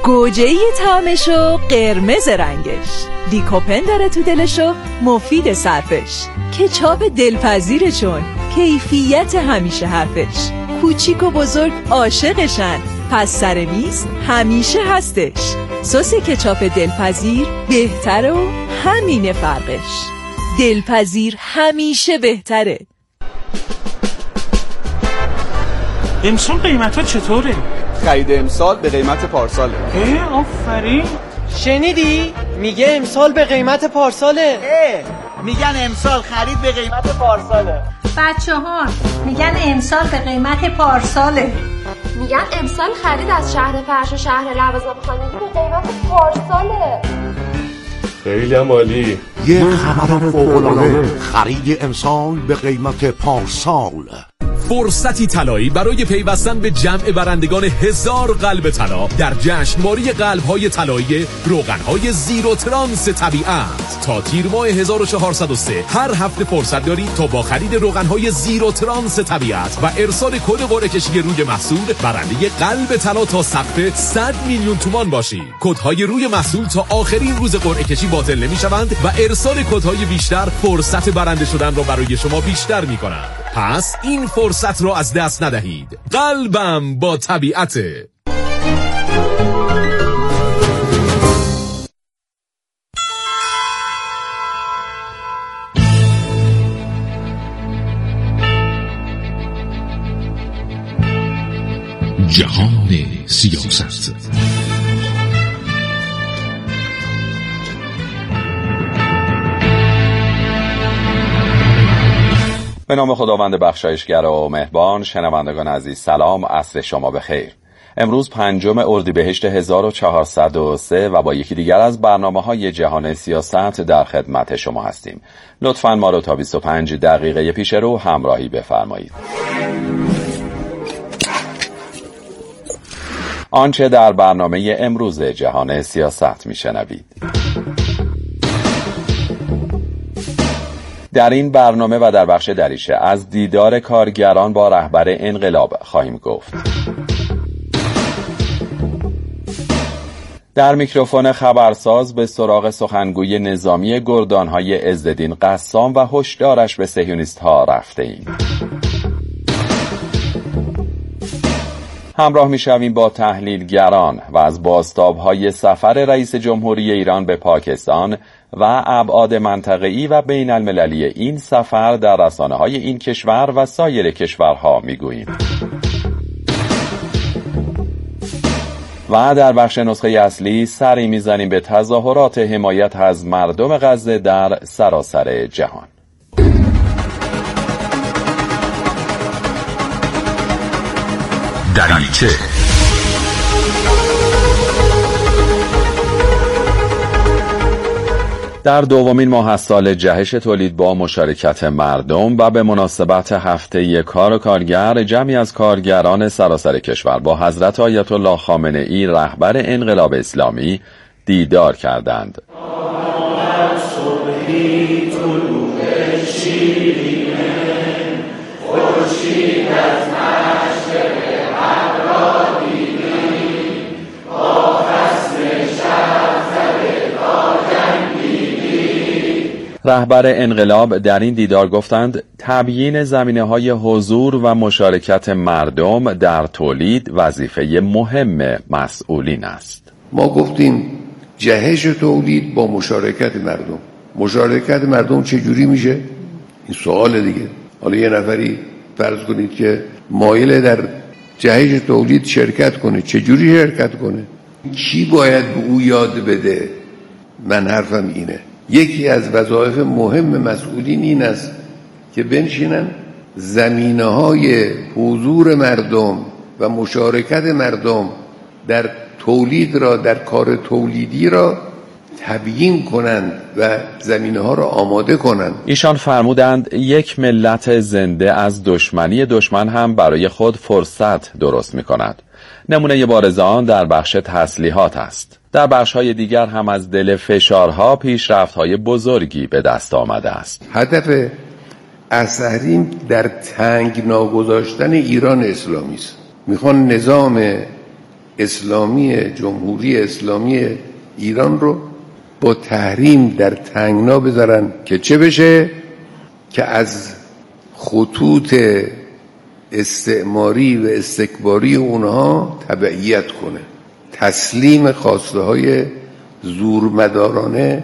گوجه‌ای طعمشو قرمز رنگش، لیکوپن داره تو دلشو مفید صرفش، کچاپ دلپذیرشون کیفیت همیشه حرفش، کوچیک و بزرگ عاشقشن پس سر میز همیشه هستش. سس کچاپ دلپذیر بهتره و همینه فرقش، دلپذیر همیشه بهتره. امسال قیمت ها چطوره؟ خرید امسال به قیمت پارساله. آفرین. شنیدی؟ میگه امسال به قیمت پارساله. میگن امسال خرید به قیمت پارساله. بچه‌ها میگن امسال به قیمت پارساله. میگن امسال خرید از شهر فرش و شهر لوازم خانگی به قیمت پارساله. خیلی عالی. یه خبر فوق‌العاده، خرید امسال به قیمت پارسال. فرصتی طلایی برای پیوستن به جمع برندگان 1000 قلب طلا در جشنواره قلب‌های طلایی روغن‌های زیرو ترانس طبیعت تا تیر ماه 1403 هر هفته فرصت دارید تا با خرید روغن‌های زیرو ترانس طبیعت و ارسال کد قرعه کشی روی محصول برنده قلب طلا تا سقف 100 میلیون تومان باشید. کدهای روی محصول تا آخرین روز قرعه کشی باطل نمی‌شوند و ارسال کدهای بیشتر فرصت برنده شدن را برای شما بیشتر می‌کنند. پس این فرصت رو از دست ندهید. قلبم با طبیعته. جهان سیاست. به نام خداوند بخشایشگر و مهربان. شنوندگان عزیز سلام، عصر شما بخیر. امروز 5 اردیبهشت 1403 و با یکی دیگر از برنامه‌های جهان سیاست در خدمت شما هستیم. لطفاً ما رو تا 25 دقیقه پیش رو همراهی بفرمایید. آنچه در برنامه امروز جهان سیاست میشنوید. در این برنامه و در بخش دریچه از دیدار کارگران با رهبر انقلاب خواهیم گفت. در میکروفون خبرساز به سراغ سخنگوی نظامی گردانهای عزالدین قسام و هشدارش به صهیونیست‌ها رفته ایم. همراه می‌شویم با تحلیلگران و از بازتاب‌های سفر رئیس جمهوری ایران به پاکستان و ابعاد منطقه‌ای و بین المللی این سفر در رسانه‌های این کشور و سایر کشورها می‌گوییم. و در بخش نسخه اصلی سری می‌زنیم به تظاهرات حمایت از مردم غزه در سراسر جهان. دریچه در دومین ماه از سال جهش تولید با مشارکت مردم و به مناسبت هفته کار و کارگر، جمعی از کارگران سراسر کشور با حضرت آیت الله خامنه‌ای رهبر انقلاب اسلامی دیدار کردند. رهبر انقلاب در این دیدار گفتند تبیین زمینه‌های حضور و مشارکت مردم در تولید وظیفه مهم مسئولین است. ما گفتیم جهش تولید با مشارکت مردم. مشارکت مردم چجوری میشه؟ این سوال دیگه. حالا یه نفری فرض کنید که مایل در جهش تولید شرکت کنه، چجوری شرکت کنه؟ کی باید به او یاد بده؟ من حرفم اینه، یکی از وظایف مهم مسئولین این است که بنشینن زمینه‌های حضور مردم و مشارکت مردم در تولید را، در کار تولیدی را تبیین کنند و زمینه‌ها را آماده کنند. ایشان فرمودند یک ملت زنده از دشمنی دشمن هم برای خود فرصت درست می‌کند. نمونه بارز آن در بخش تسلیحات است. در بخش‌های دیگر هم از دل فشارها پیشرفت‌های بزرگی به دست آمده است. هدف اصحرین در تنگ ناگذاشتن ایران اسلامی است. میخوان نظام اسلامی جمهوری اسلامی ایران رو با تحریم در تنگنا بذارن که چه بشه؟ که از خطوط استعماری و استکباری اونها تبعیت کنه، تسلیم خواسته های زورمدارانه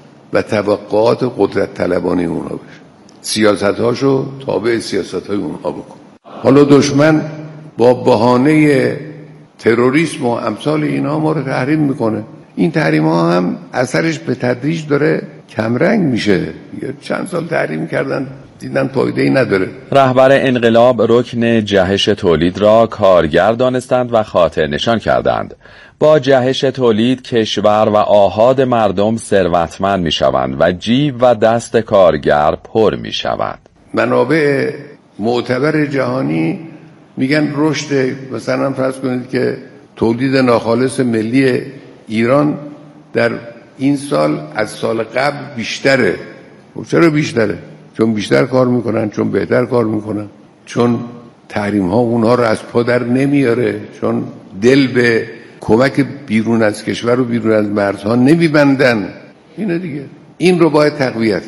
و توقعات قدرت طلبانی اونها بشه، سیاست هاشو تابع سیاست های اونها بکن. حالا دشمن با بهانه تروریسم و امثال اینها ما رو تحریم میکنه. این تحریم ها هم اثرش به تدریج داره کمرنگ میشه. چند سال تحریم کردن دیدن فایده‌ای نداره. رهبر انقلاب رکن جهش تولید را کارگر دانستند و خاطر نشان کردند. با جهش تولید کشور و آحاد مردم ثروتمند میشوند و جیب و دست کارگر پر میشود. منابع معتبر جهانی میگن رشد، مثلا فرض کنید که تولید ناخالص ملی ایران در این سال از سال قبل بیشتره. چرا بیشتره؟ چون بیشتر کار میکنن، چون بهتر کار میکنن، چون تحریم ها اونها رو از پا در نمیاره، چون دل به کمک بیرون از کشور و بیرون از مرزها نمیبندن. اینه دیگه. این رو باید تقویت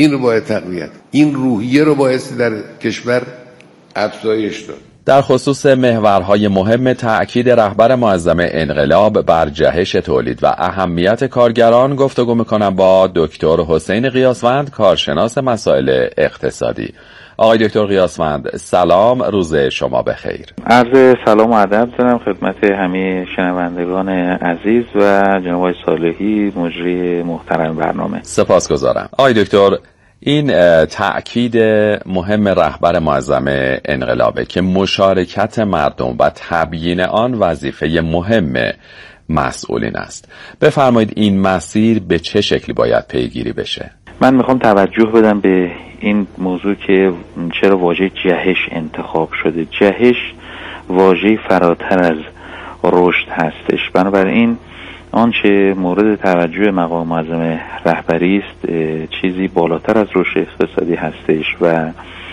کرد. این روحیه رو باید در کشور افزایش داد. در خصوص محورهای مهم تأکید رهبر معظم انقلاب بر جهش تولید و اهمیت کارگران گفتگو میکنم با دکتر حسین قیاسوند، کارشناس مسائل اقتصادی. آقای دکتر قیاسوند سلام، روز شما بخیر. عرض سلام و ادب دارم خدمت همه شنوندگان عزیز و جناب آقای صالحی مجری محترم برنامه. سپاسگزارم. آقای دکتر، این تأکید مهم رهبر معظم انقلابه که مشارکت مردم و تبیین آن وظیفه مهم مسئولین است. بفرمایید این مسیر به چه شکلی باید پیگیری بشه؟ من میخوام توجه بدم به این موضوع که چرا واژه جهش انتخاب شده. جهش واژه فراتر از رشد هستش، بنابراین آنچه مورد توجه مقام معظم رهبری است چیزی بالاتر از رشد اقتصادی هستش و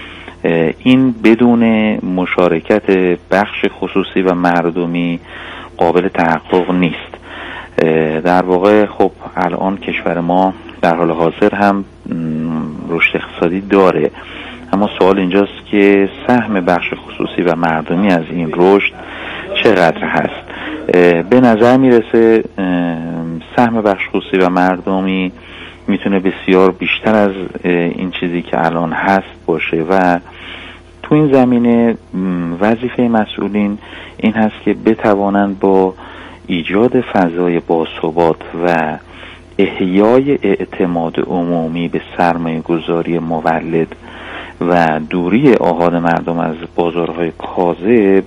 این بدون مشارکت بخش خصوصی و مردمی قابل تحقق نیست. در واقع خب الان کشور ما در حال حاضر هم رشد اقتصادی داره، اما سوال اینجاست که سهم بخش خصوصی و مردمی از این رشد چقدر هست. به نظر میرسه سهم بخش خصوصی و مردمی میتونه بسیار بیشتر از این چیزی که الان هست باشه و تو این زمینه وظیفه مسئولین این هست که بتوانند با ایجاد فضای باثبات و احیای اعتماد عمومی به سرمایه گذاری مولد و دوری آحاد مردم از بازارهای کاذب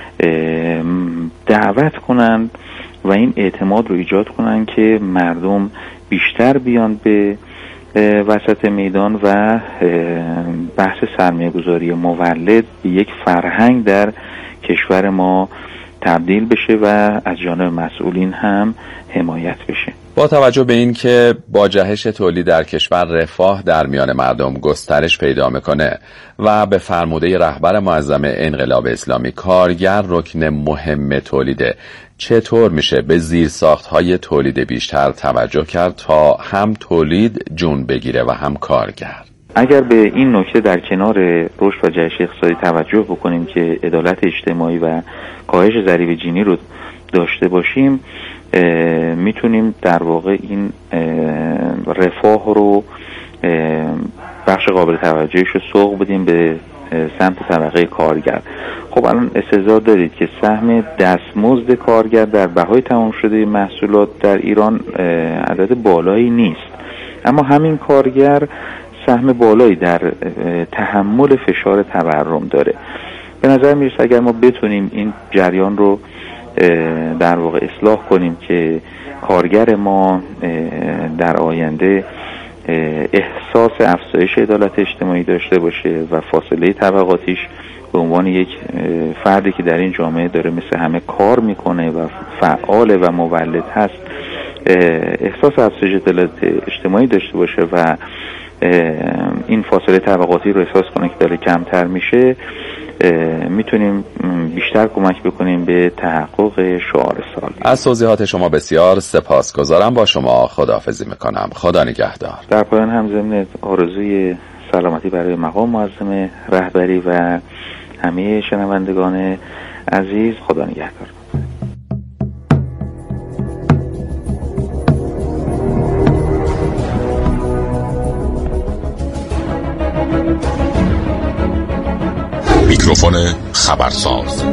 دعوت کنند و این اعتماد رو ایجاد کنند که مردم بیشتر بیان به وسط میدان و بحث سرمایه گذاری مولد به یک فرهنگ در کشور ما تبدیل بشه و از جانب مسئولین هم حمایت بشه. با توجه به این که با جهش تولید در کشور رفاه در میان مردم گسترش پیدا میکنه و به فرموده رهبر معظم انقلاب اسلامی کارگر رکن مهم تولیده، چطور میشه به زیرساخت‌های تولید بیشتر توجه کرد تا هم تولید جون بگیره و هم کارگر؟ اگر به این نکته در کنار رشد و جهش اقتصادی توجه بکنیم که عدالت اجتماعی و کاهش ضریب جینی رو داشته باشیم، میتونیم در واقع این رفاه رو بخش قابل توجهش رو سوق بدیم به سمت طبقه کارگر. خب الان استحضار دارید که سهم دستمزد کارگر در بهای تمام شده محصولات در ایران عدد بالایی نیست، اما همین کارگر سهم بالایی در تحمل فشار تورم داره. به نظر میرسه اگر ما بتونیم این جریان رو در واقع اصلاح کنیم که کارگر ما در آینده احساس افزایش عدالت اجتماعی داشته باشه و فاصله طبقاتیش به عنوان یک فردی که در این جامعه داره مثل همه کار میکنه و فعال و مولد هست احساس افزایش عدالت اجتماعی داشته باشه و این فاصله طبقاتی رو احساس کنه که داره کمتر میشه، میتونیم بیشتر کمک بکنیم به تحقق شعار سال. از توضیحات شما بسیار سپاسگزارم. با شما خداحافظی میکنم. خدا نگهدار. در پایان هم ضمن آرزوی سلامتی برای مقام معظم رهبری و همه شنوندگان عزیز، خدا نگهدار. میکروفون خبرساز.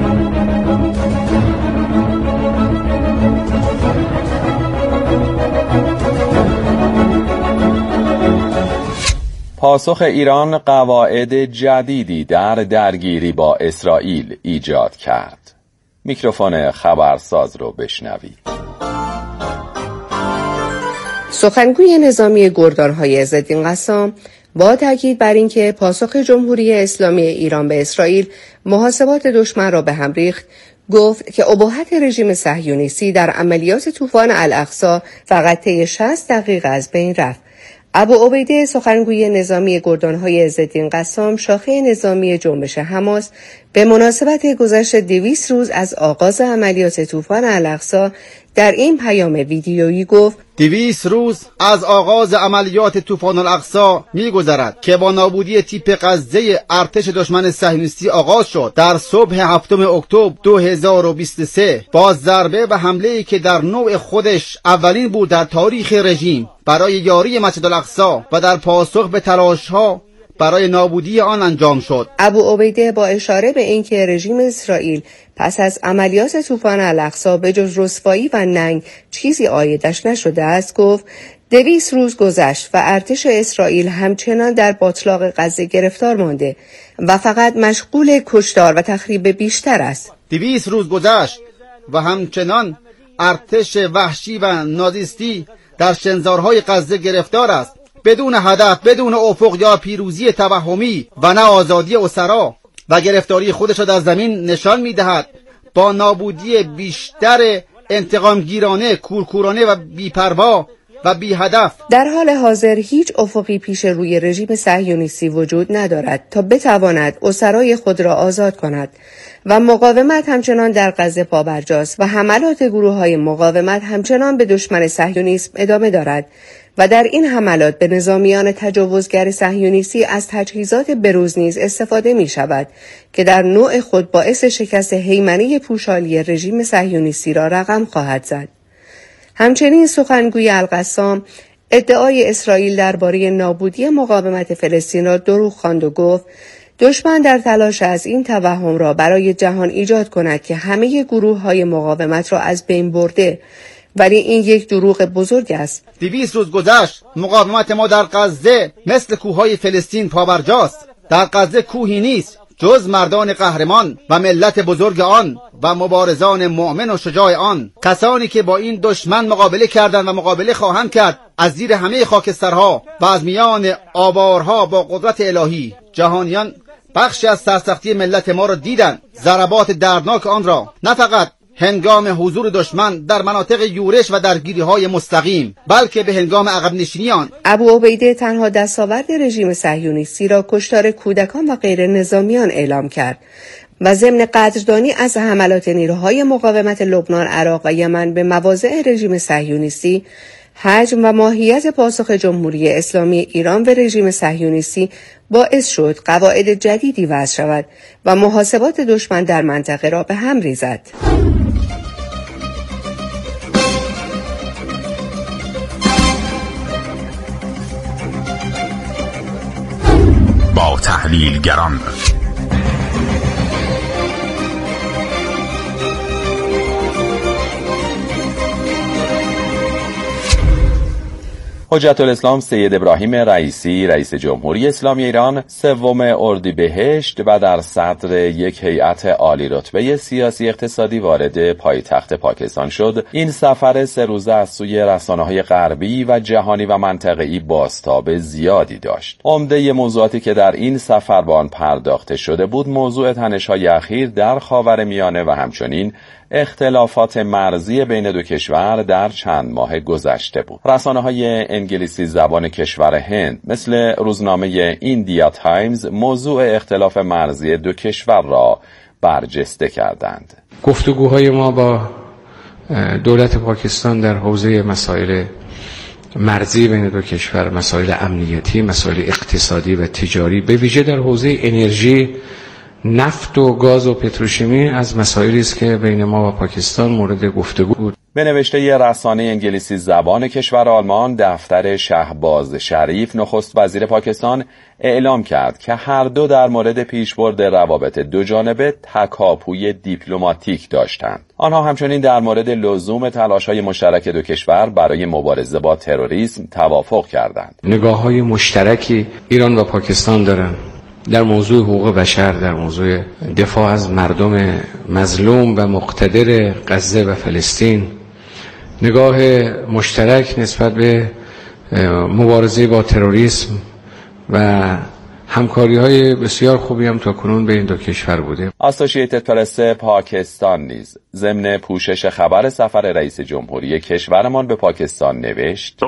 پاسخ ایران قواعد جدیدی در درگیری با اسرائیل ایجاد کرد. میکروفون خبرساز رو بشنوید. سخنگوی نظامی گردانهای عزالدین قسام با تاکید بر اینکه پاسخ جمهوری اسلامی ایران به اسرائیل محاسبات دشمن را به هم ریخت، گفت که اباحت رژیم صهیونیستی در عملیات طوفان الاقصی فقط طی 60 دقیقه از بین رفت. ابو عبیده سخنگوی نظامی گردانهای عزالدین قسام شاخه نظامی جنبش حماس به مناسبت گذشت 200 روز از آغاز عملیات طوفان الاقصی در این پیام ویدیویی گفت 200 روز از آغاز عملیات طوفان الاقصی می‌گذرد که با نابودی تیپ غزه ارتش دشمن صهیونیستی آغاز شد در صبح 7 اکتبر 2023 با ضربه و حمله‌ای که در نوع خودش اولین بود در تاریخ رژیم برای یاری مسجد الاقصی و در پاسخ به تلاش‌ها برای نابودی آن انجام شد. ابو عبیده با اشاره به اینکه رژیم اسرائیل پس از عملیات طوفان الاقصی به جز رسوایی و ننگ چیزی عایدش نشده است، گفت 200 روز گذشت و ارتش اسرائیل همچنان در باتلاق غزه گرفتار مانده و فقط مشغول کشتار و تخریب بیشتر است. 200 روز گذشت و همچنان ارتش وحشی و نازیستی در شنزارهای غزه گرفتار است، بدون هدف، بدون افق یا پیروزی توهمی و نه آزادی اسرا، و گرفتاری خودش را در زمین نشان می‌دهد. با نابودی بیشتر انتقامگیرانه، کورکورانه و بی‌پروا و بی هدف. در حال حاضر هیچ افقی پیش روی رژیم صهیونیستی وجود ندارد تا بتواند اسرای خود را آزاد کند و مقاومت همچنان در غزه پابرجاست و حملات گروه‌های مقاومت همچنان به دشمن صهیونیسم ادامه دارد و در این حملات به نظامیان تجاوزگر صهیونیستی از تجهیزات بروز نیز استفاده می شود که در نوع خود باعث شکست هیمنه پوشالی رژیم صهیونیستی را رقم خواهد زد. همچنین سخنگوی القسام ادعای اسرائیل درباره نابودی مقاومت فلسطین را دروغ خواند و گفت دشمن در تلاش از این توهم را برای جهان ایجاد کند که همه گروه‌های مقاومت را از بین برده، ولی این یک دروغ بزرگ است. 200 روز گذشت، مقاومت ما در غزه مثل کوههای فلسطین پابرجاست. در غزه کوهی نیست جز مردان قهرمان و ملت بزرگ آن و مبارزان مؤمن و شجاع آن، کسانی که با این دشمن مقابله کردند و مقابله خواهند کرد از زیر همه خاکسترها و از میان آوارها با قدرت الهی. جهانیان بخشی از سرسختی ملت ما را دیدند، ضربات دردناک آن را، نه فقط هنگام حضور دشمن در مناطق یورش و درگیری‌های مستقیم، بلکه به هنگام عقب نشینی آن. ابو عبیده تنها دستاورد رژیم صهیونیستی را کشتار کودکان و غیر نظامیان اعلام کرد و ضمن قدردانی از حملات نیروهای مقاومت لبنان، عراق و یمن به مواضع رژیم صهیونیستی، حجم و ماهیت پاسخ جمهوری اسلامی ایران به رژیم صهیونیستی باعث شد قواعد جدیدی وضع شود و محاسبات دشمن در منطقه را به هم ریزد. با تحلیلگران حجت الاسلام سید ابراهیم رئیسی رئیس جمهوری اسلامی ایران 3 اردیبهشت و در صدر یک هیئت عالی رتبه سیاسی اقتصادی وارد پایتخت پاکستان شد. این سفر 3 روزه از سوی رسانه‌های غربی و جهانی و منطقه‌ای بازتاب زیادی داشت. عمده موضوعاتی که در این سفر به آن پرداخته شده بود موضوع تنش‌های اخیر در خاورمیانه و همچنین اختلافات مرزی بین دو کشور در چند ماه گذشته بود. رسانه‌های انگلیسی زبان کشور هند مثل روزنامه ایندیا تایمز موضوع اختلاف مرزی دو کشور را برجسته کردند. گفتگوهای ما با دولت پاکستان در حوزه مسائل مرزی بین دو کشور، مسائل امنیتی، مسائل اقتصادی و تجاری، به ویژه در حوزه انرژی، نفت و گاز و پتروشیمی از مسائلی است که بین ما و پاکستان مورد گفتگو بود. به نوشته رسانه انگلیسی زبان کشور آلمان، دفتر شهباز شریف نخست وزیر پاکستان اعلام کرد که هر دو در مورد پیشبرد روابط دو جانبه تکاپوی دیپلماتیک داشتند. آنها همچنین در مورد لزوم تلاش‌های مشترک دو کشور برای مبارزه با تروریسم توافق کردند. نگاه‌های مشترکی ایران و پاکستان دارند در موضوع حقوق بشر، در موضوع دفاع از مردم مظلوم و مقتدر غزه و فلسطین، نگاه مشترک نسبت به مبارزه با تروریسم و همکاری‌های بسیار خوبی هم تاکنون بین دو کشور بوده. اسوسییتد پرس پاکستان نیز ضمن پوشش خبر سفر رئیس جمهوری کشورمان به پاکستان نوشت: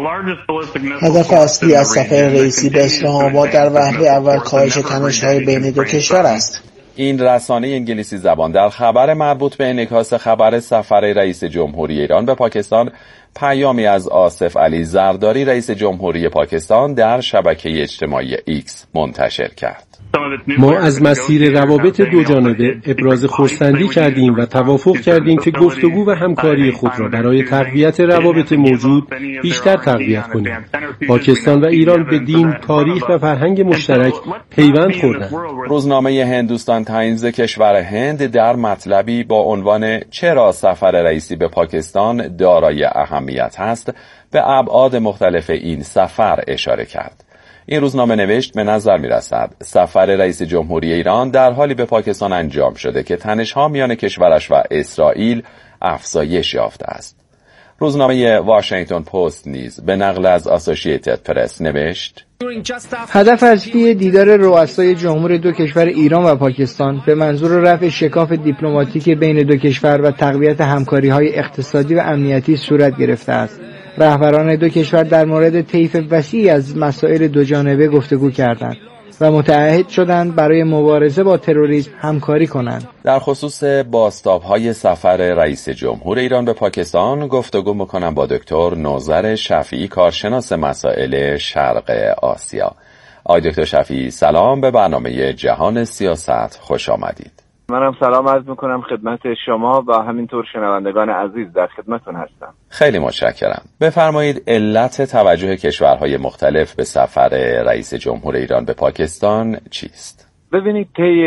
هدف اصلی از سفر رئیسی به اسلام آباد در وهله اول کاهش تنش‌های بین دو کشور است. این رسانه انگلیسی زبان در خبر مربوط به انعکاس خبر سفر رئیس جمهوری ایران به پاکستان پیامی از آصف علی زرداری رئیس جمهوری پاکستان در شبکه اجتماعی ایکس منتشر کرد. ما از مسیر روابط دو جانبه ابراز خرسندی کردیم و توافق کردیم که گفتگو و همکاری خود را برای تقویت روابط موجود بیشتر تقویت کنیم. پاکستان و ایران به دین، تاریخ و فرهنگ مشترک پیوند خوردند. روزنامه هندوستان تایمز کشور هند در مطلبی با عنوان چرا سفر رئیسی به پاکستان دارای اهمیت است به ابعاد مختلف این سفر اشاره کرد. این روزنامه نوشت: به نظر می رسد سفر رئیس جمهوری ایران در حالی به پاکستان انجام شده که تنش‌ها میان کشورش و اسرائیل افزایش یافته است. روزنامه واشنگتن پست نیز به نقل از اسوسییتد پرس نوشت: هدف اصلی دیدار رؤسای جمهور دو کشور ایران و پاکستان به منظور رفع شکاف دیپلماتیک بین دو کشور و تقویت همکاری‌های اقتصادی و امنیتی صورت گرفته است. رهبران دو کشور در مورد طیف وسیعی از مسائل دو جانبه گفتگو کردند و متعهد شدند برای مبارزه با تروریسم همکاری کنند. در خصوص بازتاب‌های سفر رئیس جمهور ایران به پاکستان گفتگو می‌کنم با دکتر نوذر شفیعی، کارشناس مسائل شرق آسیا. آقای دکتر شفیعی، سلام، به برنامه جهان سیاست خوش آمدید. منم سلام عرض میکنم خدمت شما و همینطور شنوندگان عزیز، در خدمتتون هستم. خیلی متشکرم. بفرمایید علت توجه کشورهای مختلف به سفر رئیس جمهور ایران به پاکستان چیست؟ ببینید طی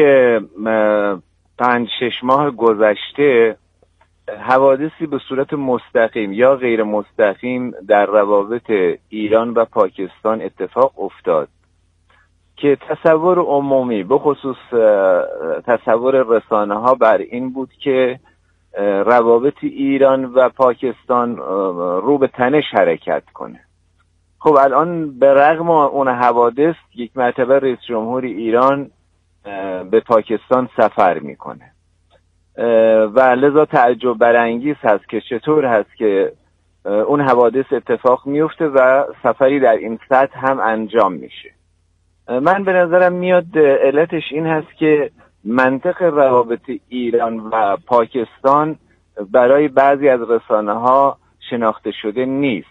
5-6 ماه گذشته حوادثی به صورت مستقیم یا غیر مستقیم در روابط ایران و پاکستان اتفاق افتاد که تصور عمومی به خصوص تصور رسانه ها بر این بود که روابط ایران و پاکستان رو به تنش حرکت کنه. خب الان به رغم اون حوادث یک مرتبه رئیس جمهور ایران به پاکستان سفر میکنه و لذا تعجب برانگیز هست که چطور هست که اون حوادث اتفاق میفته و سفری در این سطح هم انجام میشه. من به نظرم میاد علتش این هست که منطق روابط ایران و پاکستان برای بعضی از رسانه ها شناخته شده نیست.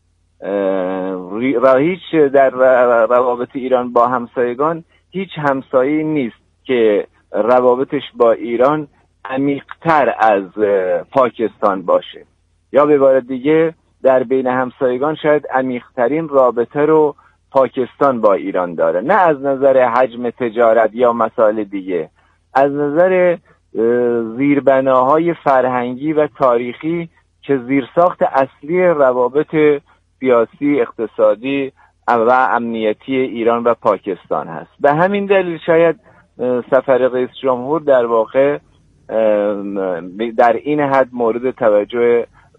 هیچ در روابط ایران با همسایگان هیچ همسایه‌ای نیست که روابطش با ایران عمیق‌تر از پاکستان باشه، یا به عبارت دیگه در بین همسایگان شاید عمیق‌ترین رابطه رو پاکستان با ایران داره، نه از نظر حجم تجارت یا مسائل دیگه، از نظر زیربناهای فرهنگی و تاریخی که زیرساخت اصلی روابط سیاسی، اقتصادی و امنیتی ایران و پاکستان هست. به همین دلیل شاید سفر رئیس جمهور در واقع در این حد مورد توجه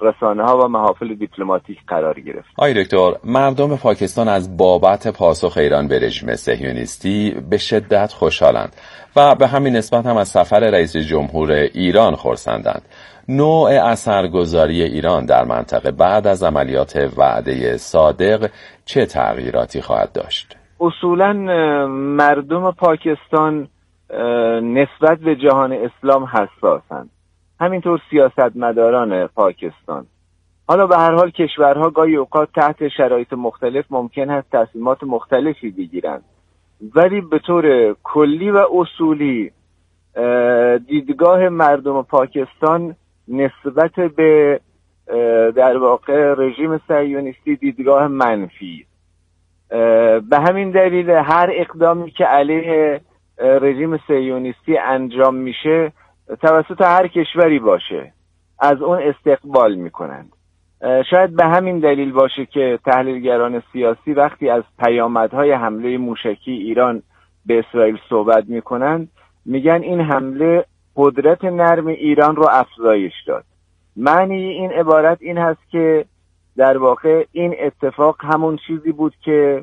رسانه‌ها و محافل دیپلماتیک قرار گرفت. آقای دکتر، مردم پاکستان از بابت پاسخ ایران به رژیم صهیونیستی به شدت خوشحالند و به همین نسبت هم از سفر رئیس جمهور ایران خرسندند. نوع اثرگذاری ایران در منطقه بعد از عملیات وعده صادق چه تغییراتی خواهد داشت؟ اصولاً مردم پاکستان نسبت به جهان اسلام حساسند، همینطور سیاستمداران پاکستان. حالا به هر حال کشورها گاهی اوقات تحت شرایط مختلف ممکن است تصمیمات مختلفی بگیرند، ولی به طور کلی و اصولی دیدگاه مردم پاکستان نسبت به در واقع رژیم صهیونیستی دیدگاه منفی. به همین دلیل هر اقدامی که علیه رژیم صهیونیستی انجام میشه توسط هر کشوری باشه از اون استقبال میکنند. شاید به همین دلیل باشه که تحلیلگران سیاسی وقتی از پیامدهای حمله موشکی ایران به اسرائیل صحبت میکنند میگن این حمله قدرت نرم ایران رو افزایش داد. معنی این عبارت این هست که در واقع این اتفاق همون چیزی بود که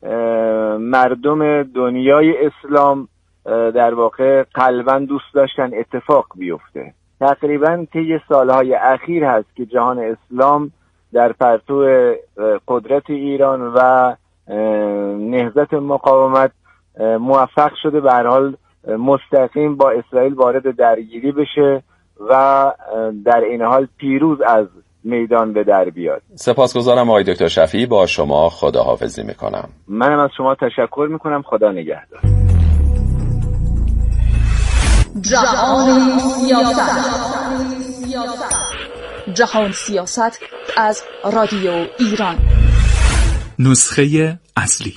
مردم دنیای اسلام در واقع قلباً دوست داشتن اتفاق بیفته. تقریباً طی سالهای اخیر هست که جهان اسلام در پرتو قدرت ایران و نهضت مقاومت موفق شده به هر حال مستقیم با اسرائیل وارد درگیری بشه و در این حال پیروز از میدان به در بیاد. سپاسگزارم آقای دکتر شفیعی، با شما خداحافظی میکنم. منم از شما تشکر میکنم. خدا نگهدار. جهان سیاست. جهان سیاست از رادیو ایران. نسخه اصلی.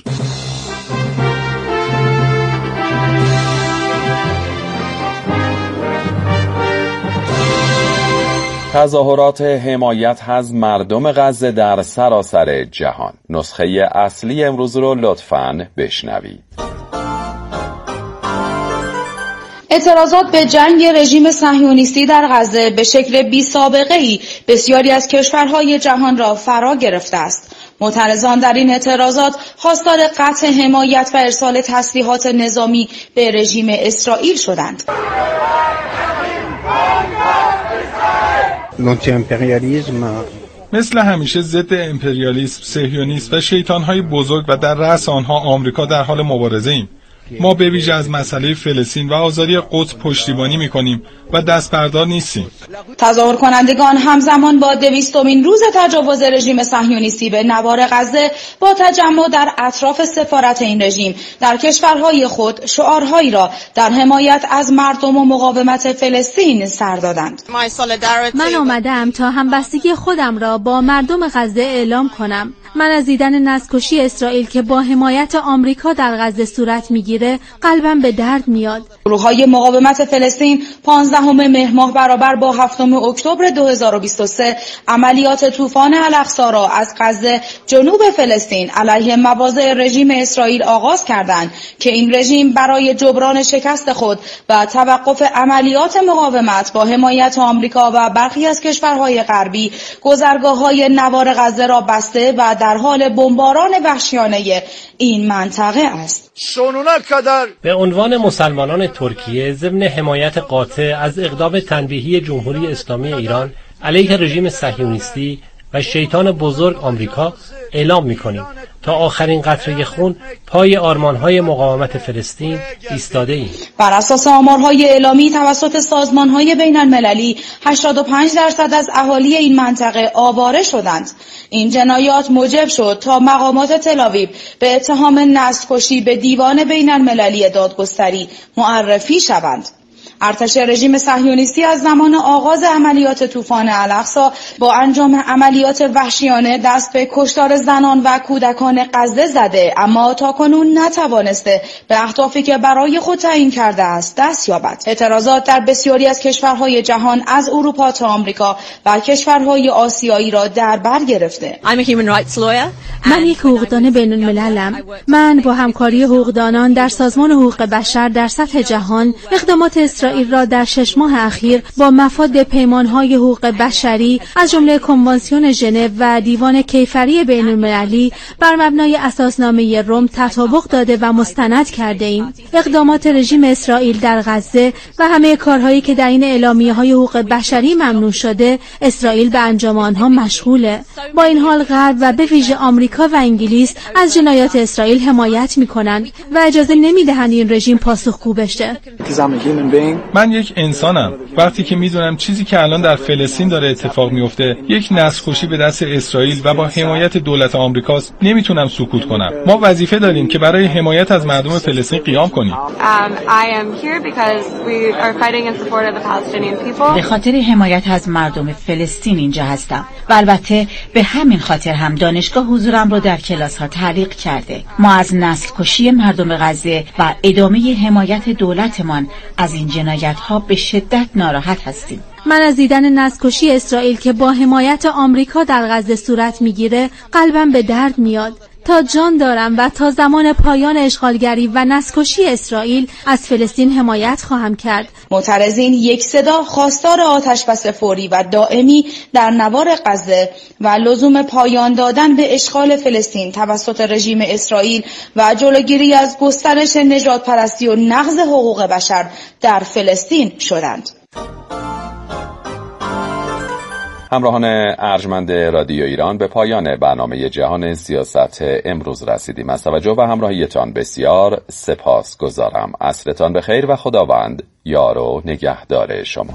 تظاهرات حمایت از مردم غزه در سراسر جهان. نسخه اصلی امروز رو لطفاً بشنوید. اعتراضات به جنگ رژیم صهیونیستی در غزه به شکل بی سابقه‌ای بسیاری از کشورهای جهان را فرا گرفته است. معترضان در این اعتراضات خواستار قطع حمایت و ارسال تسلیحات نظامی به رژیم اسرائیل شدند. مثل همیشه ضد امپریالیسم، صهیونیسم و شیطان‌های بزرگ و در رأس آنها آمریکا در حال مبارزه ایم. ما به ویژه از مسئله فلسطین و آزادی قدس پشتیبانی می‌کنیم و دستبردار نیستیم. تظاهر کنندگان همزمان با 200مین روز تجاوز رژیم صهیونیستی به نوار غزه با تجمع در اطراف سفارت این رژیم در کشورهای خود شعارهایی را در حمایت از مردم و مقاومت فلسطین سر دادند. من آمدم تا همبستگی خودم را با مردم غزه اعلام کنم. من از دیدن نسل‌کشی اسرائیل که با حمایت آمریکا در غزه صورت میگیره قلبم به درد میاد. گروه‌های مقاومت فلسطین 15 مهر ماه برابر با 7 اکتبر 2023 عملیات طوفان الاقصی را از غزه جنوب فلسطین علیه مواضع رژیم اسرائیل آغاز کردند که این رژیم برای جبران شکست خود و توقف عملیات مقاومت با حمایت آمریکا و برخی از کشورهای غربی گذرگاه‌های نوار غزه را بسته و در حال بمباران وحشیانه این منطقه است. به عنوان مسلمانان ترکیه ضمن حمایت قاطع از اقدام تنبیهی جمهوری اسلامی ایران علیه رژیم صهیونیستی و شیطان بزرگ آمریکا اعلام می‌کنیم تا آخرین قطره خون پای آرمان‌های مقاومت فلسطین ایستاده ایم. بر اساس آمارهای اعلامی توسط سازمان‌های بین‌المللی 85% از اهالی این منطقه آواره شدند. این جنایات موجب شد تا مقامات تل‌آویو به اتهام نسل‌کشی به دیوان بین‌المللی دادگستری معرفی شوند. ارتش رژیم صهیونیستی از زمان آغاز عملیات طوفان الاقصی با انجام عملیات وحشیانه دست به کشتار زنان و کودکان غزه زده، اما تاکنون نتوانسته به اهدافی که برای خود تعیین کرده است دست یابد. اعتراضات در بسیاری از کشورهای جهان از اروپا تا آمریکا و کشورهای آسیایی را در بر گرفته. من یک حقوقدان بین‌المللم. من با همکاری حقوقدانان در سازمان حقوق بشر در سطح جهان اقدامات اسرائیل اسرائیل را در 6 ماه اخیر با مفاد پیمانهای حقوق بشری از جمله کنوانسیون ژنو و دیوان کیفری بین المللی بر مبنای اساسنامه روم تطابق داده و مستند کرده ایم. اقدامات رژیم اسرائیل در غزه و همه کارهایی که در این اعلامیه‌های حقوق بشری ممنوع شده، اسرائیل به انجام آنها مشغوله. با این حال غرب و به ویژه آمریکا و انگلیس از جنایات اسرائیل حمایت می‌کنند و اجازه نمی‌دهند این رژیم پاسخگو بشه. من یک انسانم. وقتی که میدونم چیزی که الان در فلسطین داره اتفاق میفته یک نسل‌کشی به دست اسرائیل و با حمایت دولت آمریکاست، نمیتونم سکوت کنم. ما وظیفه داریم که برای حمایت از مردم فلسطین قیام کنیم. به خاطر حمایت از مردم فلسطین اینجا هستم و البته به همین خاطر هم دانشگاه حضورم رو در کلاس‌ها تعلیق کرده. ما از نسل کشی مردم غزه و ادامه حمایت دولتمان از این جنایت‌ها به شدت ناراحت هستیم. من از دیدن نسل‌کشی اسرائیل که با حمایت آمریکا در غزه صورت میگیره قلبم به درد میاد. تا جان دارم و تا زمان پایان اشغالگری و نسل‌کشی اسرائیل از فلسطین حمایت خواهم کرد. معترضین یک صدا خواستار آتش‌بس فوری و دائمی در نوار غزه و لزوم پایان دادن به اشغال فلسطین توسط رژیم اسرائیل و جلوگیری از گسترش نژادپرستی و نقض حقوق بشر در فلسطین شدند. همراهان ارجمند رادیو ایران، به پایان برنامه جهان سیاست امروز رسیدیم. از توجه و همراهیتان بسیار سپاسگزارم. عصرتان بخیر و خداوند یار و نگهدار شما.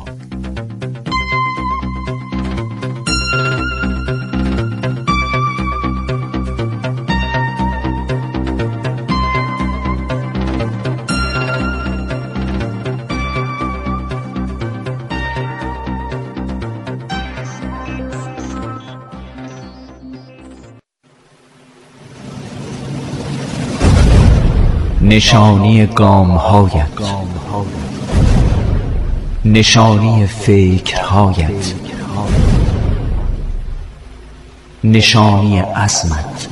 نشانی گام‌هایت، نشانی فکرهایت، نشانی عزمت،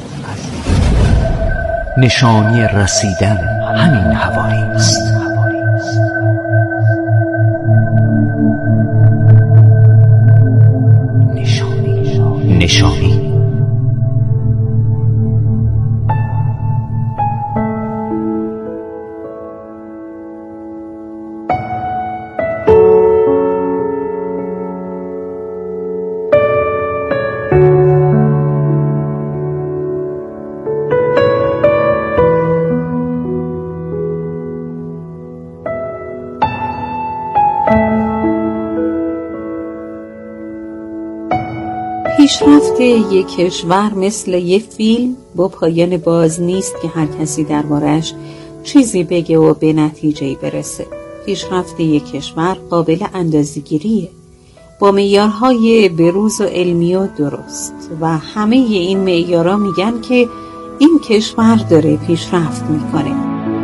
نشانی رسیدن همین هوایی است. نشانی پیشرفت یک کشور مثل یک فیلم با پایان باز نیست که هر کسی دربارش چیزی بگه و به نتیجه‌ای برسه. پیشرفت یک کشور قابل اندازه‌گیریه با معیارهای بروز و علمی و درست و همه این معیارها میگن که این کشور داره پیشرفت میکنه.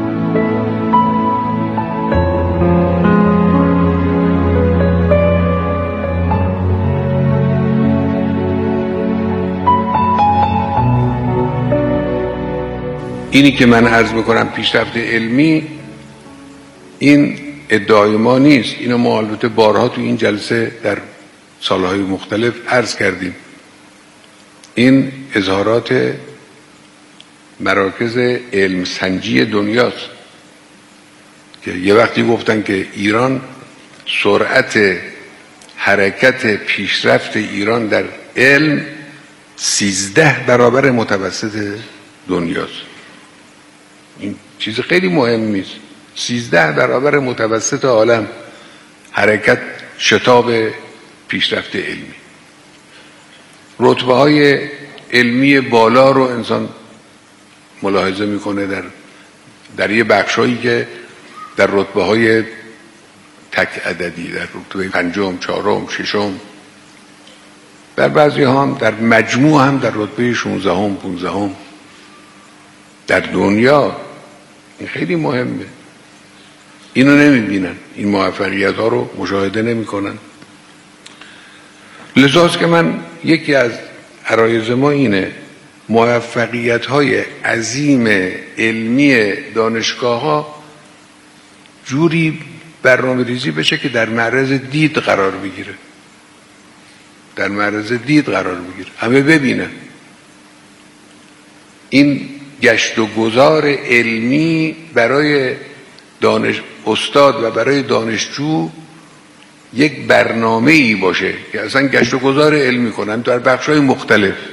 اینی که من عرض میکنم پیشرفت علمی، این ادعای ما نیست. اینو ما البته بارها تو این جلسه در سالهای مختلف عرض کردیم. این اظهارات مراکز علم سنجی دنیاست که یه وقتی گفتن که ایران سرعت حرکت پیشرفت ایران در علم 13 برابر متوسط دنیاست. این چیز خیلی مهمی است. 13 برابر متوسط عالم حرکت شتاب پیشرفت علمی. رتبه های علمی بالا رو انسان ملاحظه میکنه در یه بخشایی که در رتبه های تک عددی، در رتبه 5م، 4م، 6م، در بعضی هم در مجموع هم در رتبه 16م، 15م در دنیا. این خیلی مهمه. اینو نمیبینن، این موفقیت ها رو مشاهده نمی کنن. لذاست که من یکی از عرایض ما اینه موفقیت های عظیم علمی دانشگاه ها جوری برنامه ریزی بشه که در معرض دید قرار بگیره، در معرض دید قرار بگیره، همه ببینه. این گشت و گذار علمی برای استاد و برای دانشجو یک برنامه‌ای باشه که اصلا گشت و گذار علمی کنن در بخش‌های مختلف.